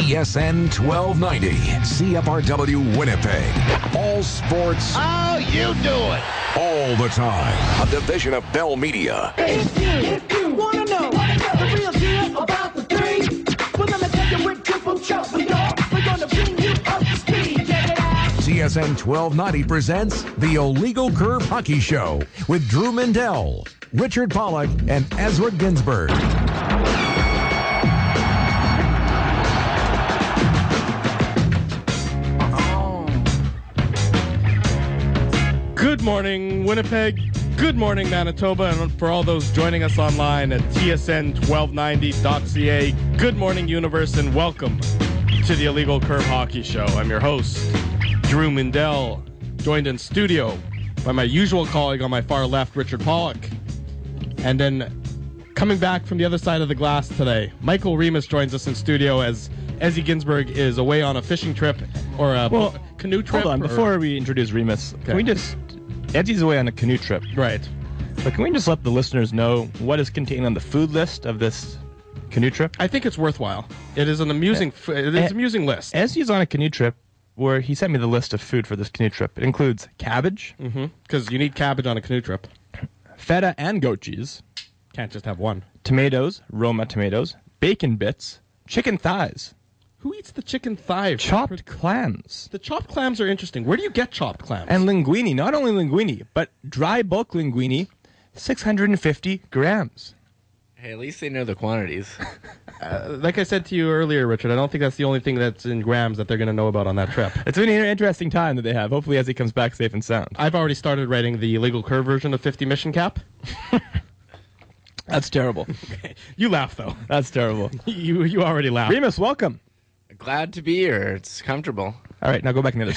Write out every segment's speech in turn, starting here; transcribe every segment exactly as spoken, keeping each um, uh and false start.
T S N twelve ninety, C F R W Winnipeg. All sports. How you doing? All the time. A division of Bell Media. If you, if you wanna know the real deal about the three, well, let me tell you with triple trouble, y'all. We're gonna bring you up to speed. Check it out. T S N twelve ninety presents The Illegal Curve Hockey Show with Drew Mindell, Richard Pollock, and Ezra Ginsburg. Good morning, Winnipeg. Good morning, Manitoba. And for all those joining us online at T S N twelve ninety dot C A, good morning, universe, and welcome to the Illegal Curve Hockey Show. I'm your host, Drew Mindell, joined in studio by my usual colleague on my far left, Richard Pollock. And then coming back from the other side of the glass today, Michael Remus joins us in studio as Ezzy Ginsburg is away on a fishing trip or a well, canoe trip. Hold on, or... before we introduce Remus, okay. Can we just... Edsy's away on a canoe trip. Right. But can we just let the listeners know what is contained on the food list of this canoe trip? I think it's worthwhile. It is an amusing uh, it is an amusing list. Ezzy's on a canoe trip where he sent me the list of food for this canoe trip. It includes cabbage. Mm-hmm. Because you need cabbage on a canoe trip. Feta and goat cheese. Can't just have one. Tomatoes, Roma tomatoes. Bacon bits. Chicken thighs. Who eats the chicken thigh? Chopped clams. The chopped clams are interesting. Where do you get chopped clams? And linguine. Not only linguine, but dry bulk linguine, six hundred fifty grams. Hey, at least they know the quantities. uh, like I said to you earlier, Richard, I don't think that's the only thing that's in grams that they're going to know about on that trip. It's been an interesting time that they have. Hopefully Ezzy comes back safe and sound. I've already started writing the Illegal Curve version of fifty Mission Cap. That's terrible. Okay. You laugh, though. That's terrible. you you already laughed. Remus, welcome. Glad to be here. It's comfortable. All right, now go back on the other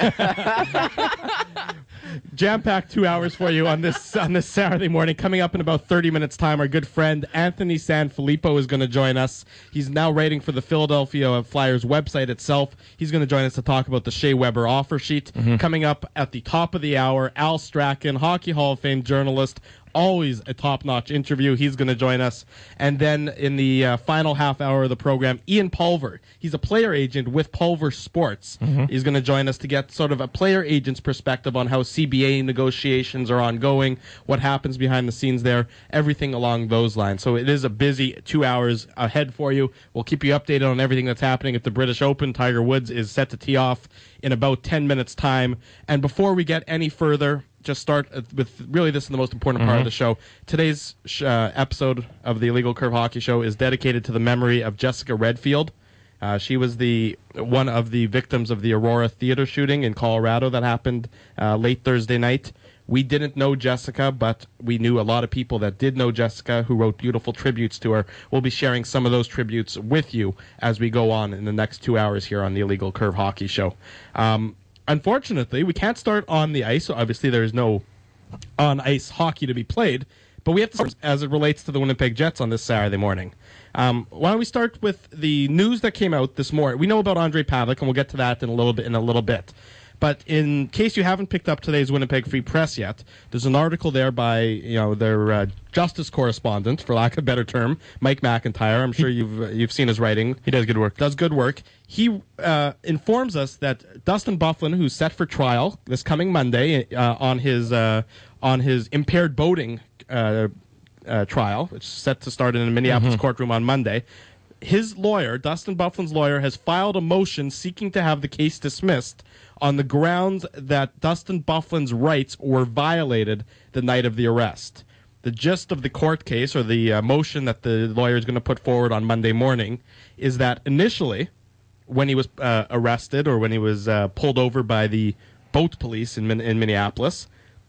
side. Jam-packed two hours for you on this on this Saturday morning. Coming up in about thirty minutes' time, our good friend Anthony Sanfilippo is going to join us. He's now writing for the Philadelphia Flyers website itself. He's going to join us to talk about the Shea Weber offer sheet. Mm-hmm. Coming up at the top of the hour, Al Strachan, Hockey Hall of Fame journalist, always a top-notch interview. He's going to join us. And then in the uh, final half hour of the program, Ian Pulver. He's a player agent with Pulver Sports. Mm-hmm. He's going to join us to get sort of a player agent's perspective on how C B A negotiations are ongoing, what happens behind the scenes there, everything along those lines. So it is a busy two hours ahead for you. We'll keep you updated on everything that's happening at the British Open. Tiger Woods is set to tee off in about ten minutes' time. And before we get any further, just start with really this is the most important part mm-hmm. of the show. Today's uh, episode of the Illegal Curve Hockey Show is dedicated to the memory of Jessica Redfield. Uh, she was the one of the victims of the Aurora Theater shooting in Colorado that happened uh, late Thursday night. We didn't know Jessica, but we knew a lot of people that did know Jessica who wrote beautiful tributes to her. We'll be sharing some of those tributes with you as we go on in the next two hours here on the Illegal Curve Hockey Show. Um, Unfortunately, we can't start on the ice. So obviously, there is no on-ice hockey to be played. But we have to start as it relates to the Winnipeg Jets on this Saturday morning. Um, why don't we start with the news that came out this morning? We know about Andre Pavlik, and we'll get to that in a little bit. In a little bit. But in case you haven't picked up today's Winnipeg Free Press yet, there's an article there by you know their uh, justice correspondent, for lack of a better term, Mike McIntyre. I'm sure you've uh, you've seen his writing. He does good work. Does good work. He uh, informs us that Dustin Byfuglien, who's set for trial this coming Monday uh, on his uh, on his impaired boating uh, uh, trial, which is set to start in a Minneapolis mm-hmm. courtroom on Monday. His lawyer, Dustin Byfuglien's lawyer, has filed a motion seeking to have the case dismissed on the grounds that Dustin Byfuglien's rights were violated the night of the arrest. The gist of the court case, or the uh, motion that the lawyer is going to put forward on Monday morning, is that initially, when he was uh, arrested or when he was uh, pulled over by the boat police in, in Minneapolis,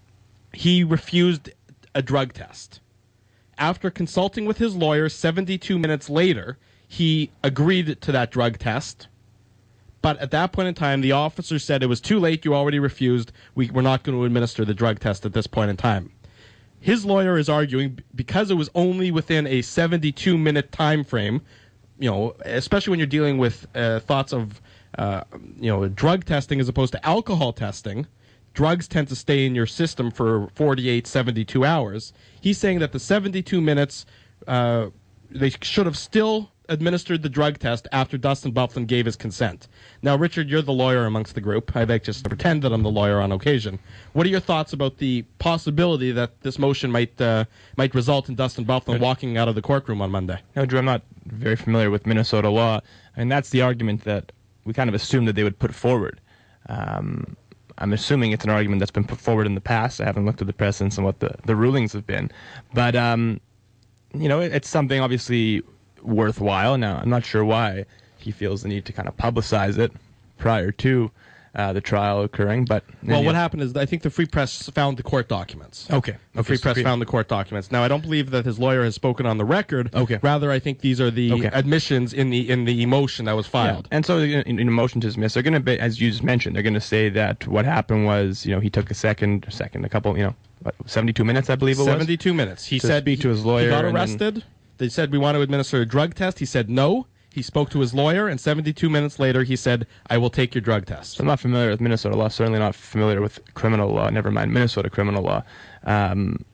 he refused a drug test. After consulting with his lawyer seventy-two minutes later, he agreed to that drug test. But at that point in time, the officer said it was too late. You already refused. We, we're not going to administer the drug test at this point in time. His lawyer is arguing because it was only within a seventy-two minute time frame, you know, especially when you're dealing with uh, thoughts of, uh, you know, drug testing as opposed to alcohol testing. Drugs tend to stay in your system for forty-eight, seventy-two hours. He's saying that the seventy-two minutes, uh, they should have still administered the drug test after Dustin Byfuglien gave his consent. Now, Richard, you're the lawyer amongst the group. I like just to pretend that I'm the lawyer on occasion. What are your thoughts about the possibility that this motion might uh, might result in Dustin Byfuglien walking out of the courtroom on Monday? No, Drew, I'm not very familiar with Minnesota law, and that's the argument that we kind of assumed that they would put forward. Um, I'm assuming it's an argument that's been put forward in the past. I haven't looked at the precedents and what the, the rulings have been. But, um, you know, it, it's something obviously worthwhile. Now, I'm not sure why he feels the need to kind of publicize it prior to uh, the trial occurring. But Well, yeah. what happened is I think the Free Press found the court documents. Okay. The Okay, Free so Press Free- found the court documents. Now, I don't believe that his lawyer has spoken on the record. Okay. Rather, I think these are the Okay. admissions in the in the motion that was Yeah. filed. And so, in, in a motion to dismiss, they're going to be, as you just mentioned, they're going to say that what happened was, you know, he took a second, second, a couple, you know, what, seventy-two minutes, I believe it was. seventy-two minutes. He To said speak to his he- lawyer He got and then- arrested. They said, we want to administer a drug test. He said no. He spoke to his lawyer, and seventy-two minutes later, he said, I will take your drug test. I'm not familiar with Minnesota law, certainly not familiar with criminal law, never mind Minnesota criminal law. Um,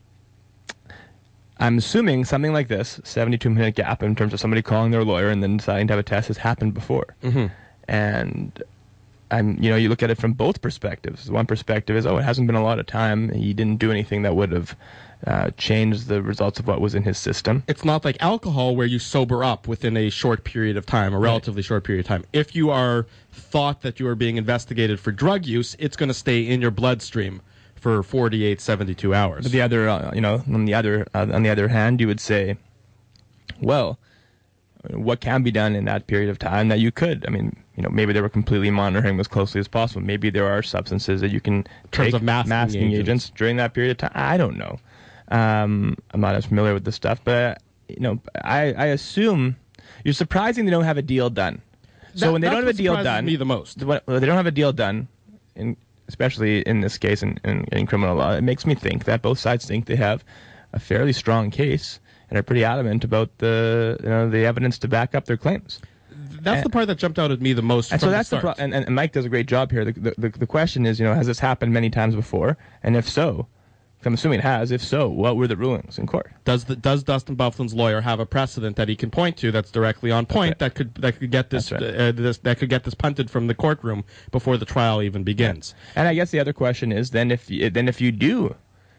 I'm assuming something like this, seventy-two minute gap in terms of somebody calling their lawyer and then deciding to have a test, has happened before. Mm-hmm. And I'm, you know, you look at it from both perspectives. One perspective is, oh, it hasn't been a lot of time. He didn't do anything that would have uh, changed the results of what was in his system. It's not like alcohol where you sober up within a short period of time, a relatively short period of time. If you are thought that you are being investigated for drug use, it's going to stay in your bloodstream for forty-eight, seventy-two hours. But the other, uh, you know, on the other, uh, on the other hand, you would say, well, what can be done in that period of time that you could? I mean, you know, maybe they were completely monitoring as closely as possible. Maybe there are substances that you can terms take, of masking agents. agents. during that period of time. I don't know. Um, I'm not as familiar with this stuff, but you know, I, I assume you're surprising they don't have a deal done. So That- when they that's don't have a what deal surprises done, me the most. when they don't have a deal done, in, especially in this case in, in, in criminal law, it makes me think that both sides think they have a fairly strong case and are pretty adamant about the you know the evidence to back up their claims. That's And- the part that jumped out at me the most And from so that's the the, start. pro- and, and Mike does a great job here. The, the, the, the question is, you know, has this happened many times before? And if so, I'm assuming it has. If so, what were the rulings in court? Does the, does Dustin Byfuglien's lawyer have a precedent that he can point to that's directly on point right. that could that could get this, That's right. uh, this that could get this punted from the courtroom before the trial even begins? And I guess the other question is then if you, then if you do,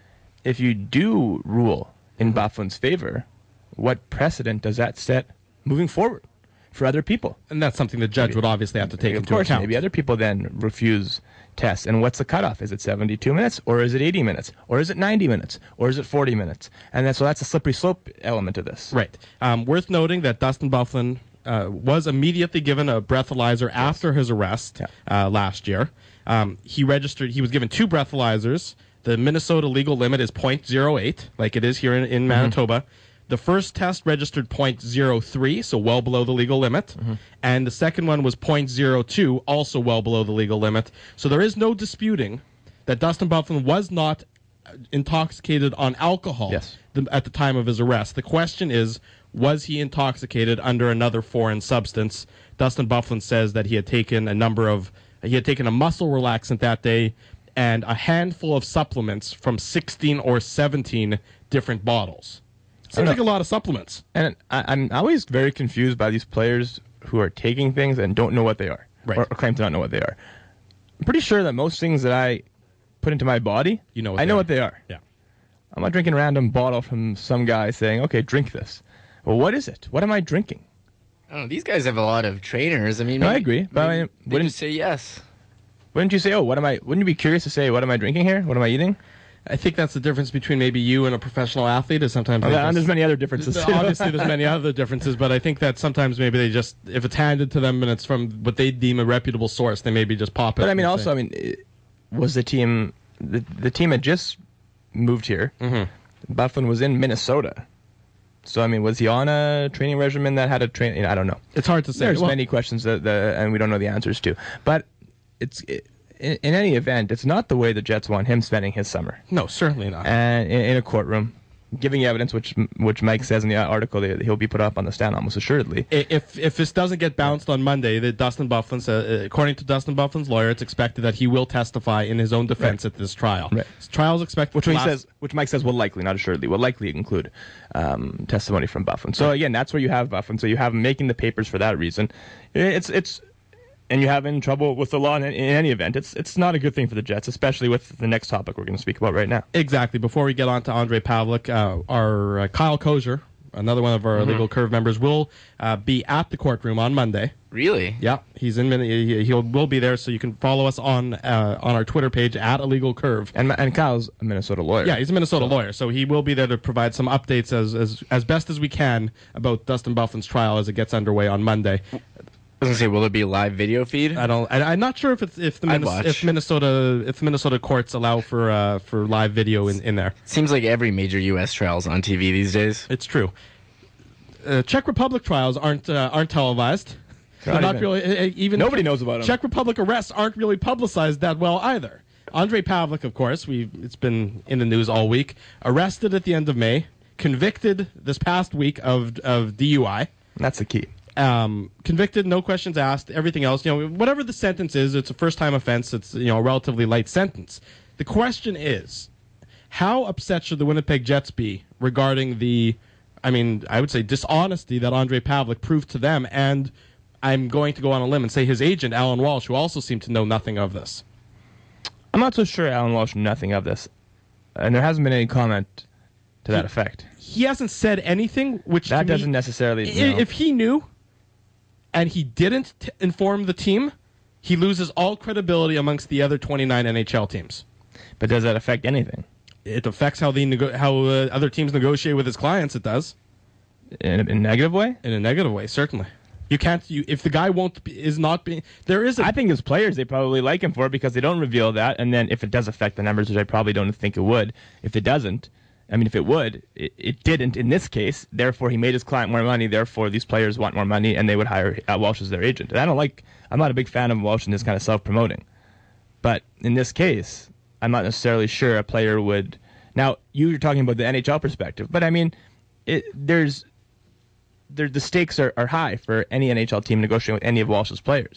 if you do rule in Byfuglien's favor, what precedent does that set moving forward for other people? And that's something the judge would obviously have to take of into course, account. maybe other people then refuse tests. And what's the cutoff? Is it seventy-two minutes, or is it eighty minutes, or is it ninety minutes, or is it forty minutes? And then, so that's a slippery slope element of this. Right. Um, worth noting that Dustin Byfuglien uh, was immediately given a breathalyzer after his arrest Yeah. uh, last year. Um, he registered. He was given two breathalyzers. The Minnesota legal limit is point zero eight, like it is here in, in Manitoba. The first test registered point zero three, so well below the legal limit. And the second one was point zero two, also well below the legal limit. So there is no disputing that Dustin Byfuglien was not intoxicated on alcohol Yes. the, at the time of his arrest. The question is, was he intoxicated under another foreign substance? Dustin Byfuglien says that he had taken a number of, he had taken a muscle relaxant that day and a handful of supplements from sixteen or seventeen different bottles. Seems know. like a lot of supplements. And I, I'm always very confused by these players who are taking things and don't know what they are, Right. or, or claim to not know what they are. I'm pretty sure that most things that I put into my body, You know what I they know are. what they are. Yeah. I'm not drinking a random bottle from some guy saying, okay, drink this. Well, what is it? What am I drinking? I don't know. These guys have a lot of trainers. I mean, No, I maybe- agree, but I maybe mean, they wouldn't- just say yes. Wouldn't you say, oh, what am I, wouldn't you be curious to say, what am I drinking here? What am I eating? I think that's the difference between maybe you and a professional athlete is sometimes Oh, they yeah, and just- there's many other differences. too. Obviously, there's many other differences, but I think that sometimes maybe they just, if it's handed to them and it's from what they deem a reputable source, they maybe just pop it. But I mean, and also, say- I mean, it- was the team, the, the team had just moved here. Mm-hmm. Byfuglien was in Minnesota. So, I mean, was he on a training regimen that had a train? You know, I don't know. it's hard to say. There's Well, many questions that, the, and we don't know the answers to. But it's it, in, in any event, it's not the way the Jets want him spending his summer. No, certainly not. And in, in a courtroom giving evidence, which which Mike says in the article that he'll be put up on the stand almost assuredly. If if this doesn't get bounced on Monday, that Dustin Byfuglien says, according to Dustin Byfuglien's lawyer, it's expected that he will testify in his own defense Right. at this trial. Right. His trial is expected. Which to he last- says, which Mike says will likely, not assuredly, will likely include um, testimony from Byfuglien. So again, that's where you have Byfuglien. So you have him making the papers for that reason. It's it's. And you have in trouble with the law in, in any event. It's it's not a good thing for the Jets, especially with the next topic we're going to speak about right now. Exactly. Before we get on to Andre Pavlik, uh, our uh, Kyle Kozer, another one of our Mm-hmm. Legal Curve members, will uh, be at the courtroom on Monday. Really? Yeah, he's in. He he'll, will be there, so you can follow us on uh, on our Twitter page at Illegal Curve. And and Kyle's a Minnesota lawyer. Yeah, he's a Minnesota lawyer, so he will be there to provide some updates as as as best as we can about Dustin Byfuglien's trial as it gets underway on Monday. I was gonna say, will there be a live video feed? I don't. I, I'm not sure if it's if the I'd Minnes- watch. if Minnesota if the Minnesota courts allow for uh, for live video in, in there. Seems like every major U S trial's on T V these days. It's true. Uh, Czech Republic trials aren't uh, aren't televised. They're Not not even. really uh, even. Nobody knows about 'em. Czech Republic arrests aren't really publicized that well either. Andre Pavlik, of course, we it's been in the news all week. Arrested at the end of May, convicted this past week of of D U I. That's the key. Um, convicted, no questions asked. Everything else, you know, whatever the sentence is, it's a first-time offense. It's you know a relatively light sentence. The question is, how upset should the Winnipeg Jets be regarding the, I mean, I would say dishonesty that Andre Pavlik proved to them, and I'm going to go on a limb and say his agent Alan Walsh, who also seemed to know nothing of this. I'm not so sure Alan Walsh knew nothing of this, and there hasn't been any comment to that effect. He hasn't said anything, which That to me- doesn't necessarily. I- no. If he knew, and he didn't t- inform the team, he loses all credibility amongst the other twenty-nine N H L teams. But does that affect anything? It affects how the nego- how uh, other teams negotiate with his clients. It does In a, in a negative way? in a negative way, certainly. You can't. You if the guy won't be, is not being there is a I think as players, they probably like him for it because they don't reveal that. And then if it does affect the numbers, which I probably don't think it would, if it doesn't, I mean, if it would, it, it didn't in this case. Therefore, he made his client more money. Therefore, these players want more money, and they would hire uh, Walsh as their agent. And I don't like. I'm not a big fan of Walsh in this kind of self-promoting. But in this case, I'm not necessarily sure a player would. Now, you're talking about the N H L perspective, but I mean, it, there's. There, the stakes are, are high for any N H L team negotiating with any of Walsh's players.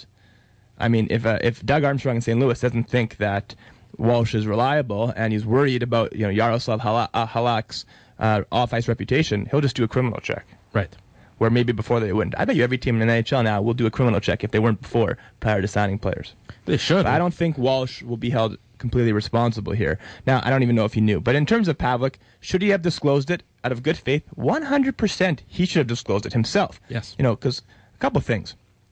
I mean, if uh, if Doug Armstrong in Saint Louis doesn't think that Walsh is reliable and he's worried about you know Yaroslav Hala- uh, Halak's uh, off-ice reputation, he'll just do a criminal check. right. Where maybe before they wouldn't. I bet you every team in the N H L now will do a criminal check if they weren't before prior to signing players. They should. But I don't think Walsh will be held completely responsible here. Now, I don't even know if he knew. But in terms of Pavlik, should he have disclosed it out of good faith? one hundred percent he should have disclosed it himself. Yes. You know, because a couple things.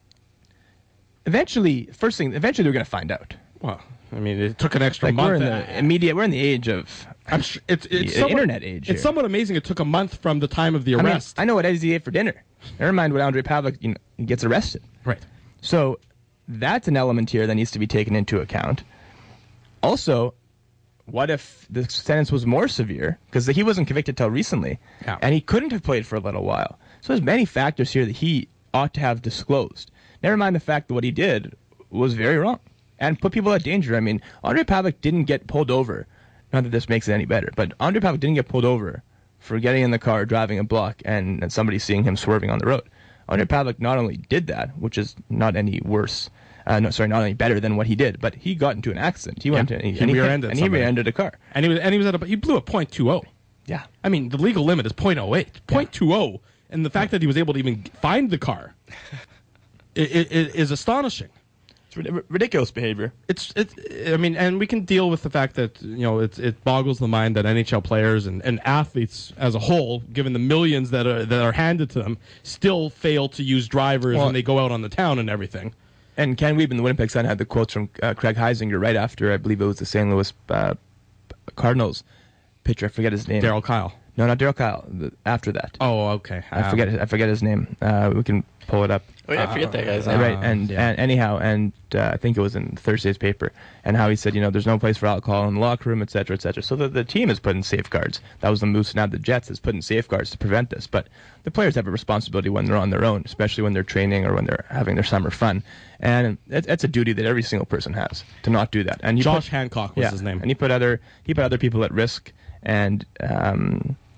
Eventually, first thing, eventually they're going to find out. Well, I mean, it took an extra Like month. we're in the immediate, we're in the age of I'm sure it's it's the somewhat, internet age It's here. somewhat amazing. It took a month from the time of the I mean, arrest. I know what Eddie ate for dinner. Never mind what Andre Pavlik you know, gets arrested. right. So that's an element here that needs to be taken into account. Also, what if the sentence was more severe? Because he wasn't convicted till recently, Yeah. and he couldn't have played for a little while. So there's many factors here that he ought to have disclosed. Never mind the fact that what he did was very wrong and put people at danger. I mean, Andre Pavlik didn't get pulled over. Not that this makes it any better, but Andre Pavlik didn't get pulled over for getting in the car, driving a block, and, and somebody seeing him swerving on the road. Andre Pavlik not only did that, which is not any worse, uh, no, sorry, not any better than what he did, but he got into an accident. He went Yeah, to, and he and rear-ended and he somebody. rear-ended a car. And he was and he was at a he blew a point two oh. Yeah. I mean, the legal limit is point oh eight, point two oh, and the fact that he was able to even find the car i i i- is astonishing. It's rid- ridiculous behavior. It's it's. I mean, and we can deal with the fact that you know it it boggles the mind that N H L players and, and athletes as a whole, given the millions that are that are handed to them, still fail to use drivers Well- when they go out on the town and everything. And Ken Wiebe in the Winnipeg Sun had the quotes from uh, Craig Heisinger right after, I believe it was the Saint Louis uh, Cardinals pitcher. I forget his name. Daryl Kyle. No, not Daryl Kyle. The, after that. Oh, okay. I forget. I forget his name. Uh, we can pull it up. Oh yeah, I forget that guy's Uh, name. right, and, yeah. and anyhow, and uh, I think it was in Thursday's paper, and how he said, you know, there's no place for alcohol in the locker room, et cetera, et cetera. So the, the team has put in safeguards. That was the Moose, now the Jets has put in safeguards to prevent this. But the players have a responsibility when they're on their own, especially when they're training or when they're having their summer fun. And it, it's a duty that every single person has to not do that. And you Josh put, Hancock was yeah, his name. and he put other he put other people at risk, and um,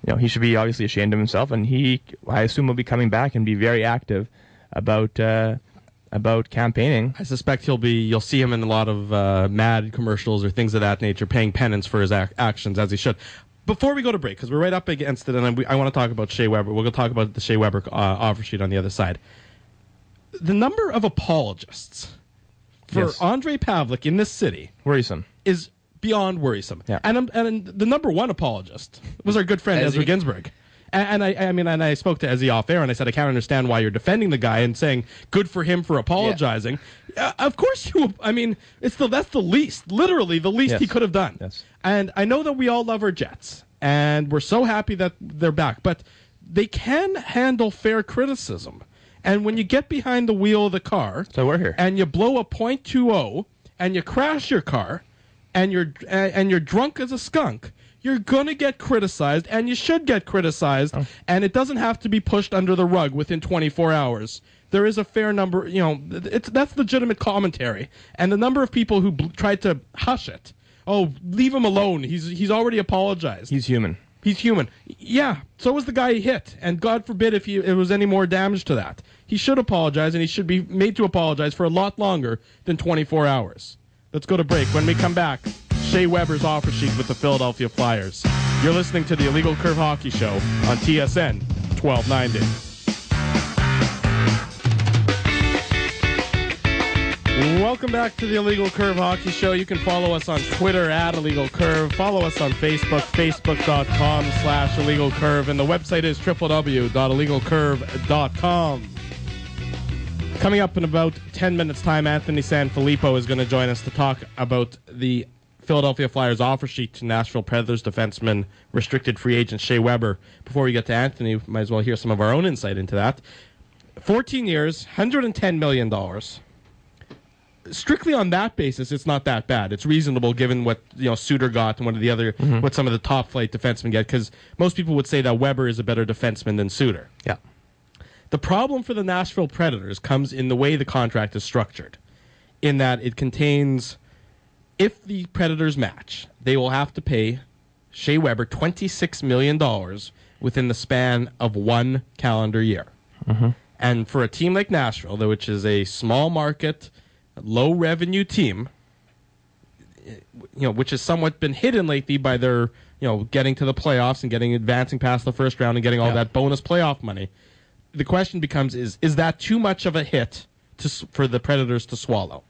you know, he should be obviously ashamed of himself, and he, I assume, will be coming back and be very active about uh, about campaigning. I suspect he'll be. You'll see him in a lot of uh, mad commercials or things of that nature, paying penance for his ac- actions, as he should. Before we go to break, because we're right up against it, and I, I want to talk about Shea Weber. We're going to talk about the Shea Weber uh, offer sheet on the other side. The number of apologists for Yes. Andrei Pavlik in this city Worrisome. is beyond worrisome. Yeah. And, um, and the number one apologist was our good friend Ezzy. Ezra Ginsburg. And, and I, I mean, and I spoke to Ezzy off air, and I said, I can't understand why you're defending the guy and saying good for him for apologizing. Uh, of course, you. I mean, it's the that's the least, literally the least Yes. he could have done. Yes. And I know that we all love our Jets, and we're so happy that they're back, but they can handle fair criticism. And when you get behind the wheel of the car, So we're here. and you blow a point two oh, and you crash your car, and you're and and you're drunk as a skunk, you're gonna get criticized, and you should get criticized, Oh. and it doesn't have to be pushed under the rug within twenty-four hours. There is a fair number, you know, it's that's legitimate commentary, and the number of people who bl- tried to hush it. Oh, leave him alone. He's he's already apologized. He's human. He's human. Yeah, so was the guy he hit, and God forbid if he, it was any more damage to that. He should apologize, and he should be made to apologize for a lot longer than twenty-four hours. Let's go to break. When we come back, Shea Weber's offer sheet with the Philadelphia Flyers. You're listening to the Illegal Curve Hockey Show on T S N twelve ninety. Welcome back to the Illegal Curve Hockey Show. You can follow us on Twitter at Illegal Curve. Follow us on Facebook, facebook.com slash Illegal Curve. And the website is w w w dot illegal curve dot com. Coming up in about ten minutes' time, Anthony Sanfilippo is going to join us to talk about the Philadelphia Flyers offer sheet to Nashville Predators defenseman, restricted free agent Shea Weber. Before we get to Anthony, we might as well hear some of our own insight into that. fourteen years, one hundred ten million dollars. Strictly on that basis, it's not that bad. It's reasonable given what you know Suter got and what the other Mm-hmm. what some of the top flight defensemen get, because most people would say that Weber is a better defenseman than Suter. Yeah. The problem for the Nashville Predators comes in the way the contract is structured, in that it contains, if the Predators match, they will have to pay Shea Weber twenty-six million dollars within the span of one calendar year. Mm-hmm. And for a team like Nashville, though, which is a small market, low revenue team, you know, which has somewhat been hidden lately by their, you know, getting to the playoffs and getting advancing past the first round and getting all Yeah. that bonus playoff money. The question becomes: is is that too much of a hit to s- for the Predators to swallow?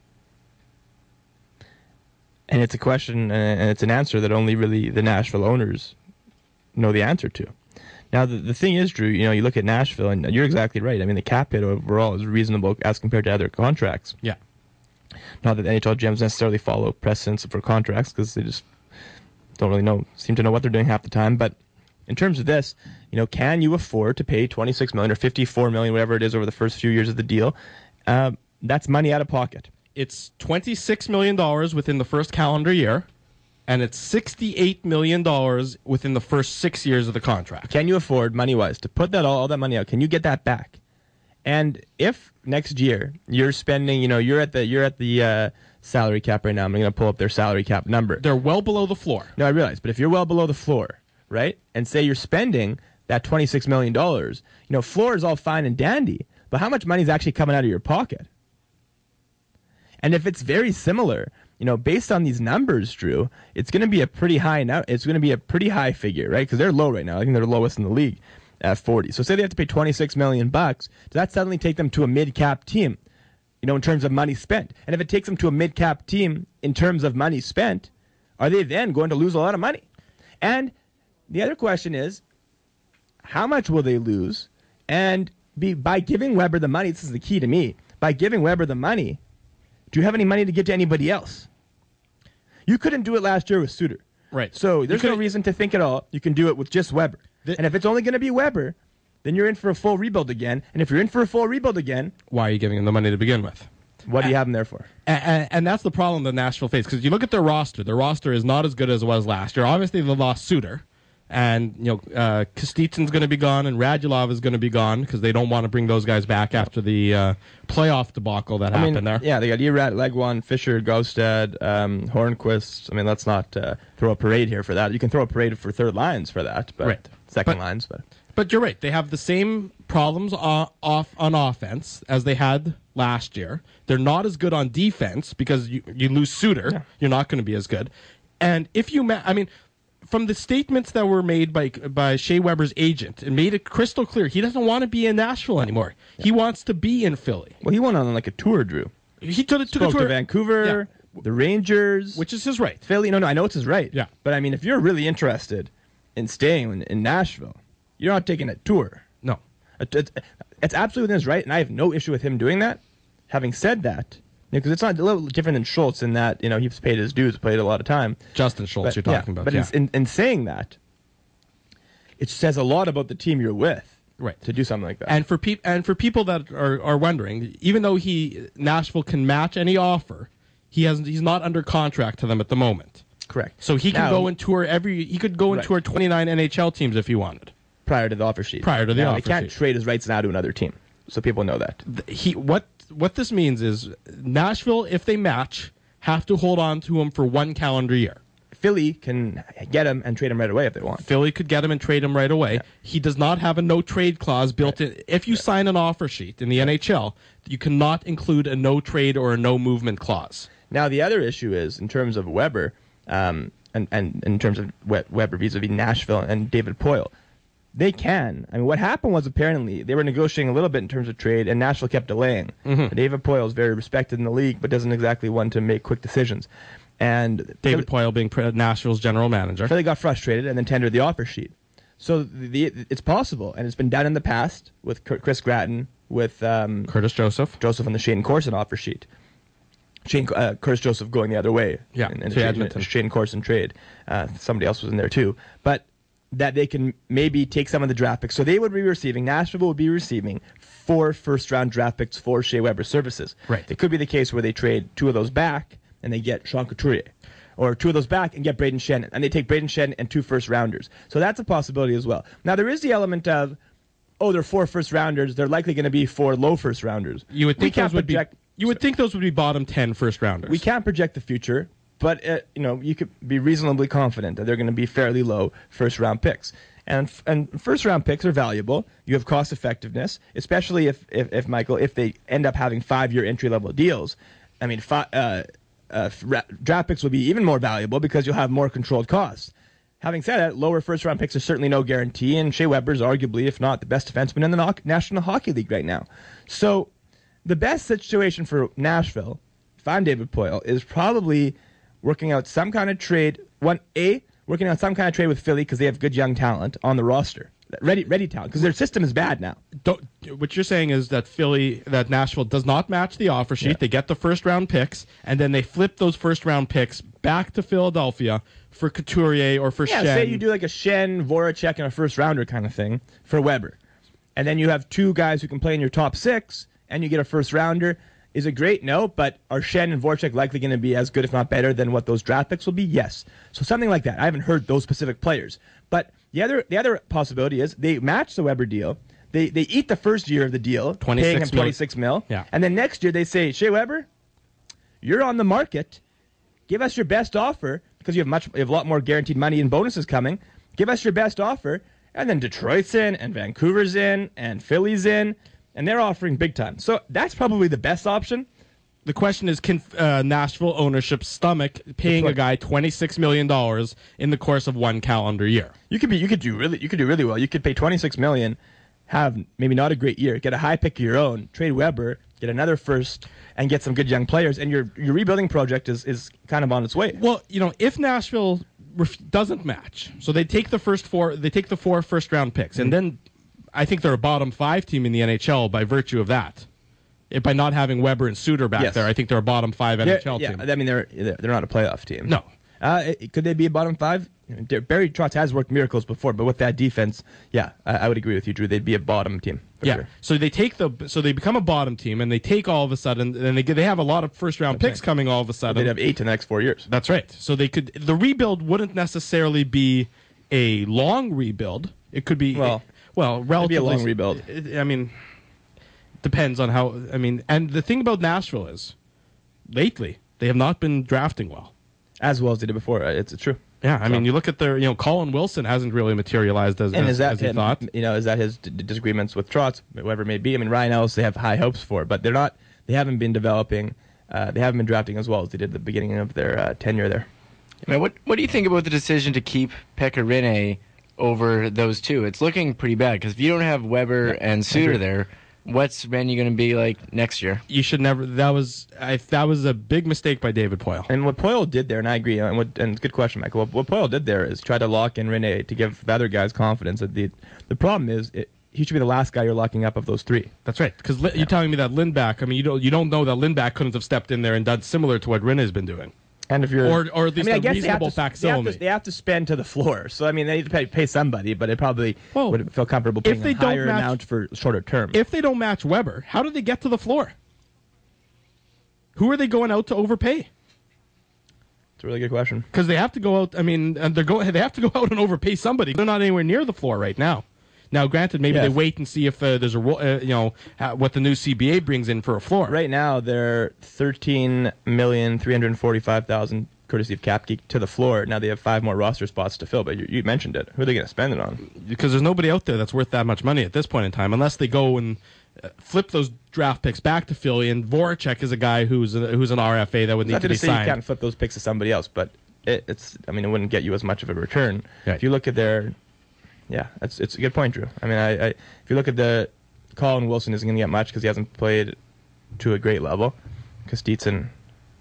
And it's a question, uh, and it's an answer that only really the Nashville owners know the answer to. Now, the, the thing is, Drew, you know, you look at Nashville, and you're exactly right. I mean, the cap hit overall is reasonable as compared to other contracts. Yeah. Not that the N H L G Ms necessarily follow precedents for contracts, because they just don't really know, seem to know what they're doing half the time. But in terms of this, you know, can you afford to pay twenty-six million dollars or fifty-four million dollars, whatever it is, over the first few years of the deal? Uh, that's money out of pocket. It's twenty-six million dollars within the first calendar year, and it's sixty-eight million dollars within the first six years of the contract. Can you afford, money-wise, to put that all, all that money out? Can you get that back? And if next year you're spending, you know, you're at the you're at the uh, salary cap right now. I'm going to pull up their salary cap number. They're well below the floor. No, I realize, but if you're well below the floor, right, and say you're spending that twenty-six million dollars, you know, floor is all fine and dandy, but how much money is actually coming out of your pocket? And if it's very similar, you know, based on these numbers, Drew, it's going to be a pretty high now. It's going to be a pretty high figure, right? Because they're low right now. I think they're lowest in the league at forty. So say they have to pay twenty-six million bucks. Does that suddenly take them to a mid-cap team, you know, in terms of money spent? And if it takes them to a mid-cap team in terms of money spent, are they then going to lose a lot of money? And the other question is, how much will they lose? And be, by giving Weber the money, this is the key to me, by giving Weber the money, do you have any money to give to anybody else? You couldn't do it last year with Suter. Right. So there's You no could- reason to think at all you can do it with just Weber. The- and if it's only going to be Weber, then you're in for a full rebuild again. And if you're in for a full rebuild again, Why are you giving them the money to begin with? what do you have them there for? And, and that's the problem that Nashville faced, because you look at their roster. Their roster is not as good as it was last year. Obviously, they lost Suter, and you know uh, Kostitsyn's going to be gone, and Radulov is going to be gone because they don't want to bring those guys back after the uh, playoff debacle that I happened mean, there. yeah, they got Erat, Legwan, Fisher, Gaustad, um, Hornquist. I mean, let's not uh, throw a parade here for that. You can throw a parade for third lines for that, but Right. second But- lines, but But you're right. They have the same problems o- off on offense as they had last year. They're not as good on defense because you, you lose Suter. Yeah. You're not going to be as good. And if you, ma- I mean, from the statements that were made by by Shea Weber's agent, it made it crystal clear he doesn't want to be in Nashville anymore. He wants to be in Philly. well, he went on like a tour, Drew. He took, took a Spoke tour, to Vancouver, the Rangers, which is his right. Philly. No, no, I know it's his right. Yeah. But I mean, if you're really interested in staying in, in Nashville, you're not taking a tour. No. It- It's, it's absolutely within his right, and I have no issue with him doing that. Having said that, because it's not a little different than Schultz in that, you know, he's paid his dues, played a lot of time. Justin Schultz, But, you're talking yeah, about. But yeah. in, in, in saying that, it says a lot about the team you're with, Right. to do something like that. And for peop and for people that are, are wondering, even though he Nashville can match any offer, he has he's not under contract to them at the moment. correct. So he can Now, go and tour every. He could go and Right. tour twenty-nine N H L teams if he wanted. prior to the offer sheet. Prior to the now, offer he can't sheet. trade his rights now to another team, so people know that. Th- He what what this means is Nashville, if they match, have to hold on to him for one calendar year. Philly can get him and trade him right away if they want. Philly could get him and trade him right away. He does not have a no trade clause built in. If you sign an offer sheet in the N H L, you cannot include a no trade or a no movement clause. Now, the other issue is in terms of Weber, um, and, and in terms of We- Weber vis-a-vis Nashville and David Poyle. They can. I mean, what happened was apparently they were negotiating a little bit in terms of trade, and Nashville kept delaying. Mm-hmm. David Poyle is very respected in the league, but doesn't exactly want to make quick decisions. And David Poyle being pre- Nashville's general manager. Philly got frustrated and then tendered the offer sheet. So the, the, it's possible, and it's been done in the past with Cur- Chris Gratton, with um, Curtis Joseph. Joseph on the Shane Corson offer sheet. Shane, uh, Curtis Joseph going the other way. Yeah, in, in to a, Edmonton. a Shane Corson trade. Uh, somebody else was in there too. But that they can maybe take some of the draft picks. So they would be receiving, Nashville would be receiving four first round draft picks for Shea Weber services. Right. It could be the case where they trade two of those back and they get Sean Couturier. Or two of those back and get Braden Shen. And they take Braden Shen and two first rounders. So that's a possibility as well. Now there is the element of, oh, they're four first rounders. They're likely going to be four low first rounders. You would We think can't those would project- be. You would think those would be bottom ten first rounders. We can't project the future, but uh, you know you could be reasonably confident that they're going to be fairly low first round picks. And and first round picks are valuable. You have cost effectiveness, especially if if, if Michael if they end up having five year entry level deals. I mean, fi- uh, uh, ra- draft picks will be even more valuable because you'll have more controlled costs. Having said that, lower first round picks are certainly no guarantee, and Shea Weber is arguably, if not the best defenseman in the no- National Hockey League right now. So the best situation for Nashville, if I'm David Poyle, is probably working out some kind of trade. One A, working out some kind of trade with Philly because they have good young talent on the roster, ready, ready talent, because their system is bad now. Don't, what you're saying is that Philly, that Nashville does not match the offer sheet. Yeah. They get the first round picks, and then they flip those first round picks back to Philadelphia for Couturier or for Yeah, Shen. say you do like a Shen, Voracek, and a first rounder kind of thing for Weber, and then you have two guys who can play in your top six, and you get a first rounder. Is it great? No, but are Shen and Voracek likely going to be as good, if not better, than what those draft picks will be? Yes. So something like that. I haven't heard those specific players, but the other the other possibility is they match the Weber deal. They they eat the first year of the deal, paying him twenty-six mil. twenty-six mil, Yeah. and then next year they say, Shea Weber, you're on the market. Give us your best offer because you have much, you have a lot more guaranteed money and bonuses coming. Give us your best offer, and then Detroit's in, and Vancouver's in, and Philly's in, and they're offering big time. So that's probably the best option. The question is, can uh, Nashville ownership stomach paying a point. guy twenty-six million dollars in the course of one calendar year? You could be, you could do really, you could do really well. You could pay twenty-six million, have maybe not a great year, get a high pick of your own, trade Weber, get another first, and get some good young players, and your your rebuilding project is is kind of on its way. Well, you know, if Nashville ref- doesn't match, so they take the first four, they take the four first round picks, Mm-hmm. and then I think they're a bottom five team in the N H L by virtue of that. If by not having Weber and Suter back Yes. there, I think they're a bottom five N They're- H L yeah, team. I mean they're they're they're not a playoff team. No. Uh, it- could they be a bottom five? Barry Trotz has worked miracles before, but with that defense, yeah, I, I would agree with you, Drew. They'd be a bottom team. For Yeah. sure. So they take the so they become a bottom team, and they take all of a sudden, and they get, they have a lot of first round picks coming all of a sudden. They'd have eight in the next four years. That's right. So they could the rebuild wouldn't necessarily be a long rebuild. It could be Well, well relatively be a long rebuild. It, I mean, depends on how. I mean, and the thing about Nashville is, lately they have not been drafting well. As well as they did before. Uh, It's, it's true. Yeah, I mean, you look at their, you know, Colin Wilson hasn't really materialized as, And as, is that as he him, thought. You know, is that his d- disagreements with Trotz, whatever it may be? I mean, Ryan Ellis, they have high hopes for, but they're not. They haven't been developing. Uh, they haven't been drafting as well as they did at the beginning of their uh, tenure there. I mean, what what do you think about the decision to keep Pekka Rinne over those two? It's looking pretty bad because if you don't have Weber and Suter there, what's Rennie going to be like next year? You should never. That was I, that was a big mistake by David Poyle. And what Poyle did there, and I agree, and, what, and good question, Michael. What, what Poyle did there is try to lock in Rene to give the other guys confidence. That the the problem is it, he should be the last guy you're locking up of those three. That's right. Because yeah. you're telling me that Lindback. I mean, you don't you don't know that Lindback couldn't have stepped in there and done similar to what Rinne has been doing. And if you're, or or at least I mean, a I guess reasonable they have, to, facsimile. they, have to, they have to spend to the floor. So I mean, they need to pay, pay somebody, but they probably well, would feel comfortable paying if they a higher don't match, amount for shorter term. If they don't match Weber, how do they get to the floor? Who are they going out to overpay? It's a really good question. Because they have to go out. I mean, and they're go. They have to go out and overpay somebody. They're not anywhere near the floor right now. Now, granted, maybe Yeah. they wait and see if uh, there's a ro- uh, you know uh, what the new C B A brings in for a floor. Right now, they're thirteen million three hundred forty-five thousand courtesy of Capgeek to the floor. Now they have five more roster spots to fill, but you, you mentioned it. Who are they going to spend it on? Because there's nobody out there that's worth that much money at this point in time, unless they go and uh, flip those draft picks back to Philly. And Voracek is a guy who's a, who's an R F A that would It's need not to to be say signed. you can't flip those picks to somebody else, but it, it's. I mean, it wouldn't get you as much of a return. Right. If you look at their, yeah, that's it's a good point, Drew. I mean, I, I if you look at the, Colin Wilson isn't going to get much because he hasn't played to a great level. Kostitsyn